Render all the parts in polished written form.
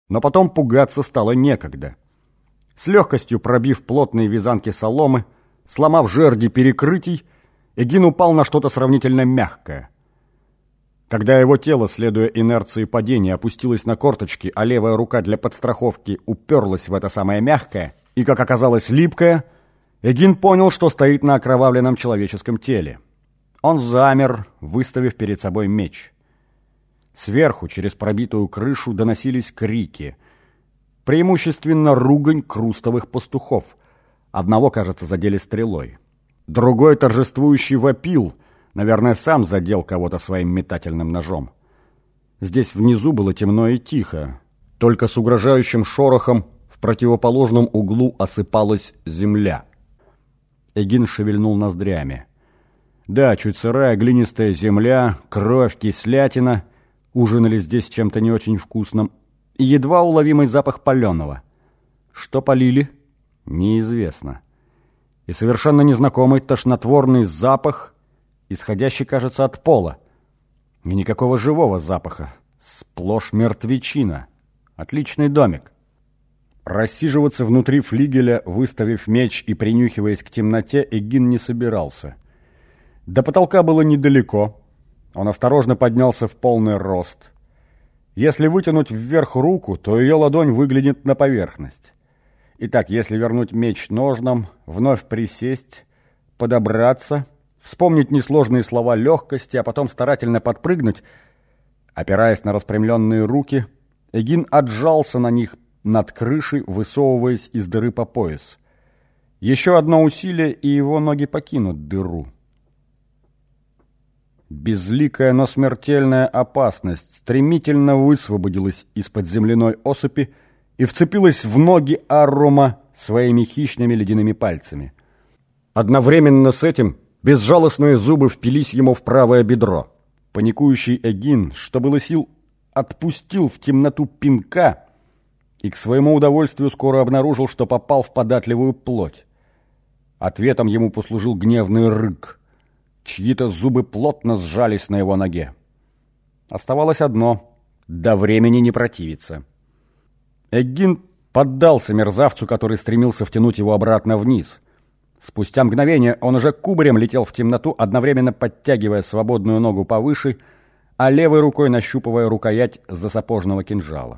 Но потом пугаться стало некогда. С легкостью пробив плотные вязанки соломы, сломав жерди перекрытий, Эгин упал на что-то сравнительно мягкое. Когда его тело, следуя инерции падения, опустилось на корточки, а левая рука для подстраховки уперлась в это самое мягкое и, как оказалось, липкое, Эгин понял, что стоит на окровавленном человеческом теле. Он замер, выставив перед собой меч. Сверху, через пробитую крышу, доносились крики. Преимущественно ругань крустовых пастухов. Одного, кажется, задели стрелой. Другой торжествующий вопил, наверное, сам задел кого-то своим метательным ножом. Здесь внизу было темно и тихо. Только с угрожающим шорохом в противоположном углу осыпалась земля. Эгин шевельнул ноздрями. Да, чуть сырая глинистая земля, кровь, кислятина. Ужинали здесь чем-то не очень вкусным. И едва уловимый запах паленого. Что полили? Неизвестно. И совершенно незнакомый тошнотворный запах, исходящий, кажется, от пола. И никакого живого запаха. Сплошь мертвечина. Отличный домик. Рассиживаться внутри флигеля, выставив меч и принюхиваясь к темноте, Эгин не собирался. До потолка было недалеко. Он осторожно поднялся в полный рост. Если вытянуть вверх руку, то ее ладонь выглянет на поверхность. Итак, если вернуть меч ножнам, вновь присесть, подобраться, вспомнить несложные слова легкости, а потом старательно подпрыгнуть, опираясь на распрямленные руки, Эгин отжался на них над крышей, высовываясь из дыры по пояс. Еще одно усилие, и его ноги покинут дыру. Безликая, но смертельная опасность стремительно высвободилась из-под земляной осыпи и вцепилась в ноги Аррума своими хищными ледяными пальцами. Одновременно с этим безжалостные зубы впились ему в правое бедро. Паникующий Эгин, что было сил, отпустил в темноту пинка и к своему удовольствию скоро обнаружил, что попал в податливую плоть. Ответом ему послужил гневный рык. Чьи-то зубы плотно сжались на его ноге. Оставалось одно — до времени не противиться. Эгин поддался мерзавцу, который стремился втянуть его обратно вниз. Спустя мгновение он уже кубарем летел в темноту, одновременно подтягивая свободную ногу повыше, а левой рукой нащупывая рукоять засапожного кинжала.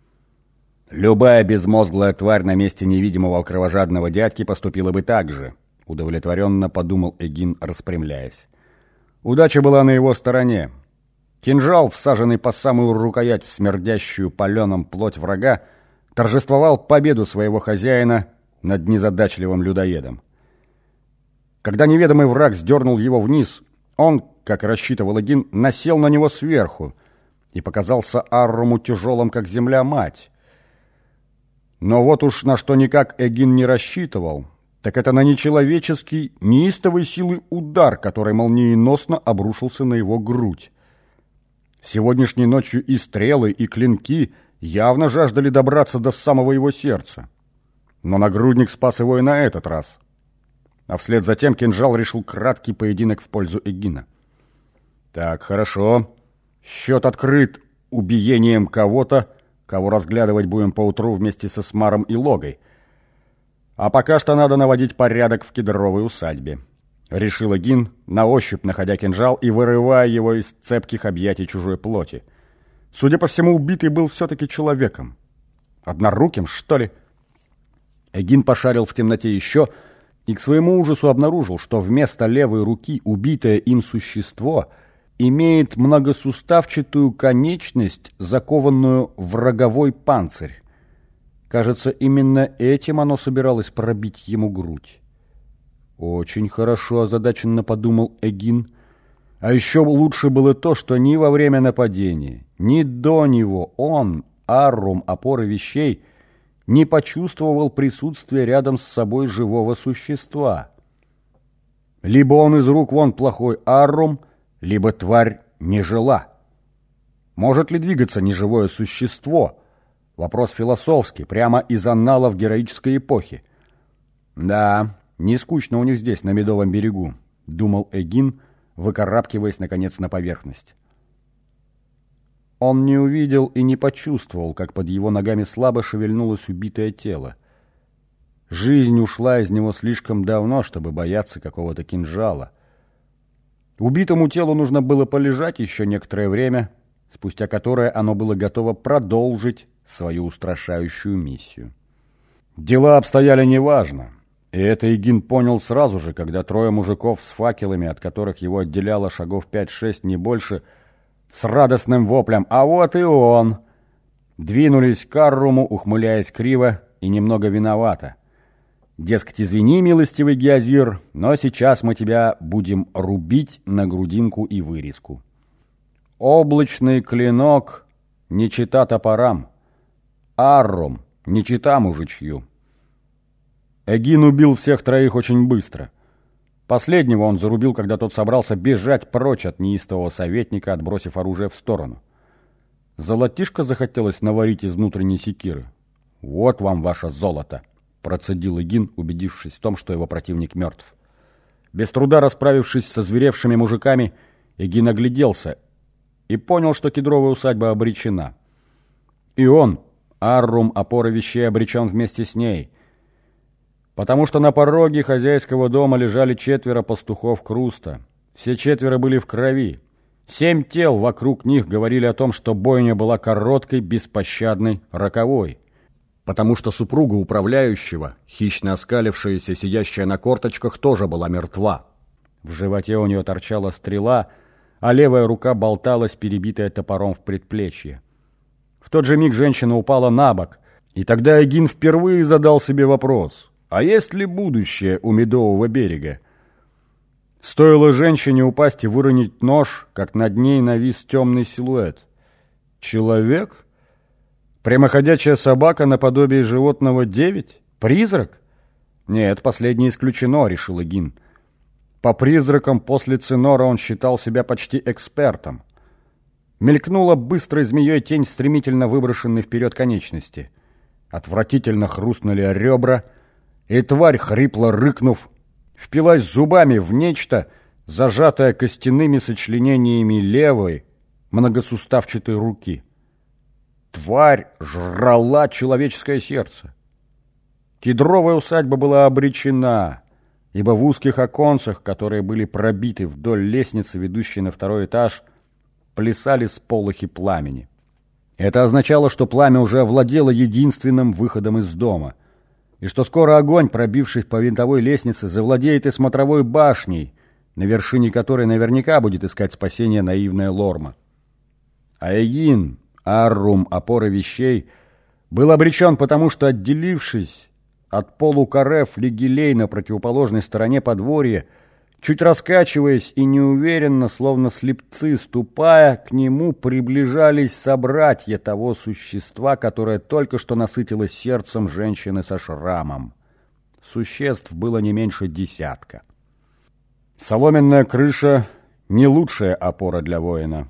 Любая безмозглая тварь на месте невидимого кровожадного дядьки поступила бы так же, удовлетворенно подумал Эгин, распрямляясь. Удача была на его стороне. Кинжал, всаженный по самую рукоять в смердящую паленым плоть врага, торжествовал победу своего хозяина над незадачливым людоедом. Когда неведомый враг сдернул его вниз, он, как рассчитывал Эгин, насел на него сверху и показался Арруму тяжелым, как земля-мать. Но вот уж на что никак Эгин не рассчитывал, так это на нечеловеческий, неистовой силы удар, который молниеносно обрушился на его грудь. Сегодняшней ночью и стрелы, и клинки явно жаждали добраться до самого его сердца. Но нагрудник спас его и на этот раз. А вслед за тем кинжал решил краткий поединок в пользу Эгина. Так, хорошо. Счет открыт убиением кого-то, кого разглядывать будем поутру вместе со Смаром и Логой. А пока что надо наводить порядок в кедровой усадьбе. Решил Эгин, на ощупь находя кинжал и вырывая его из цепких объятий чужой плоти. Судя по всему, убитый был все-таки человеком. Одноруким, что ли? Эгин пошарил в темноте еще и к своему ужасу обнаружил, что вместо левой руки убитое им существо имеет многосуставчатую конечность, закованную в роговой панцирь. Кажется, именно этим оно собиралось пробить ему грудь. Очень хорошо, озадаченно подумал Эгин. А еще лучше было то, что ни во время нападения, ни до него он, Аррум, опоры вещей, не почувствовал присутствия рядом с собой живого существа. Либо он из рук вон плохой Аррум, либо тварь не жила. Может ли двигаться неживое существо? Вопрос философский, прямо из анналов героической эпохи. Да, не скучно у них здесь, на Медовом берегу, думал Эгин, выкарабкиваясь, наконец, на поверхность. Он не увидел и не почувствовал, как под его ногами слабо шевельнулось убитое тело. Жизнь ушла из него слишком давно, чтобы бояться какого-то кинжала. Убитому телу нужно было полежать еще некоторое время, спустя которое оно было готово продолжить свою устрашающую миссию. Дела обстояли неважно, и это Эгин понял сразу же, когда трое мужиков с факелами, от которых его отделяло шагов 5-6, не больше, с радостным воплем «А вот и он!» двинулись к Арруму, ухмыляясь криво и немного виновато. Дескать, извини, милостивый Геозир, но сейчас мы тебя будем рубить на грудинку и вырезку. Облачный клинок не чета топорам, Аррум не чета мужичью. Эгин убил всех троих очень быстро. Последнего он зарубил, когда тот собрался бежать прочь от неистового советника, отбросив оружие в сторону. Золотишко захотелось наварить из внутренней секиры. «Вот вам ваше золото!» — процедил Эгин, убедившись в том, что его противник мертв. Без труда расправившись со зверевшими мужиками, Эгин огляделся и понял, что кедровая усадьба обречена. И он, Аррум, опора вещей, обречен вместе с ней, потому что на пороге хозяйского дома лежали 4 пастухов Круста. Все 4 были в крови. 7 тел вокруг них говорили о том, что бойня была короткой, беспощадной, роковой. Потому что супруга управляющего, хищно оскалившаяся, сидящая на корточках, тоже была мертва. В животе у нее торчала стрела, а левая рука болталась, перебитая топором в предплечье. В тот же миг женщина упала на бок, и тогда Эгин впервые задал себе вопрос: а есть ли будущее у Медового берега? Стоило женщине упасть и выронить нож, как над ней навис темный силуэт. Человек? Прямоходячая собака наподобие животного 9? Призрак? Нет, последнее исключено, решил Эгин. По призракам после Цинора он считал себя почти экспертом. Мелькнула быстрой змеей тень стремительно выброшенной вперед конечности. Отвратительно хрустнули ребра, и тварь, хрипло рыкнув, впилась зубами в нечто, зажатое костяными сочленениями левой, многосуставчатой руки. Тварь жрала человеческое сердце. Кедровая усадьба была обречена, ибо в узких оконцах, которые были пробиты вдоль лестницы, ведущей на 2-й этаж, плясали сполохи пламени. Это означало, что пламя уже овладело единственным выходом из дома, и что скоро огонь, пробившись по винтовой лестнице, завладеет и смотровой башней, на вершине которой наверняка будет искать спасение наивная Лорма. А Эгин, Аррум, опора вещей, был обречен, потому что, отделившись от полукаре флигелей на противоположной стороне подворья, чуть раскачиваясь и неуверенно, словно слепцы, ступая, к нему приближались собратья того существа, которое только что насытилось сердцем женщины со шрамом. Существ было не меньше 10. Соломенная крыша — не лучшая опора для воина.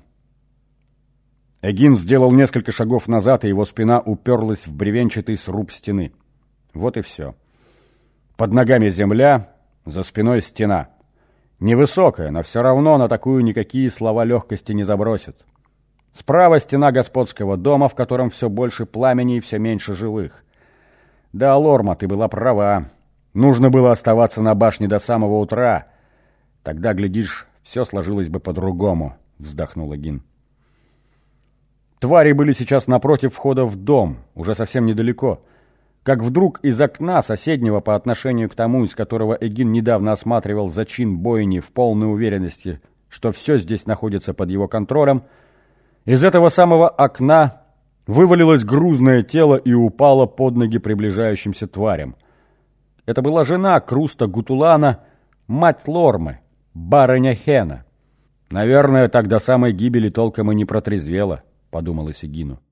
Эгин сделал несколько шагов назад, и его спина уперлась в бревенчатый сруб стены. Вот и все. Под ногами земля, за спиной стена. Невысокая, но все равно на такую никакие слова легкости не забросят. Справа стена господского дома, в котором все больше пламени и все меньше живых. Да, Лорма, ты была права. Нужно было оставаться на башне до самого утра. Тогда, глядишь, все сложилось бы по-другому, вздохнул Эгин. Твари были сейчас напротив входа в дом, уже совсем недалеко. Как вдруг из окна соседнего по отношению к тому, из которого Эгин недавно осматривал зачин бойни в полной уверенности, что все здесь находится под его контролем, из этого самого окна вывалилось грузное тело и упало под ноги приближающимся тварям. Это была жена Круста Гутулана, мать Лормы, барыня Хена. Наверное, так до самой гибели толком и не протрезвела, подумалось Эгину.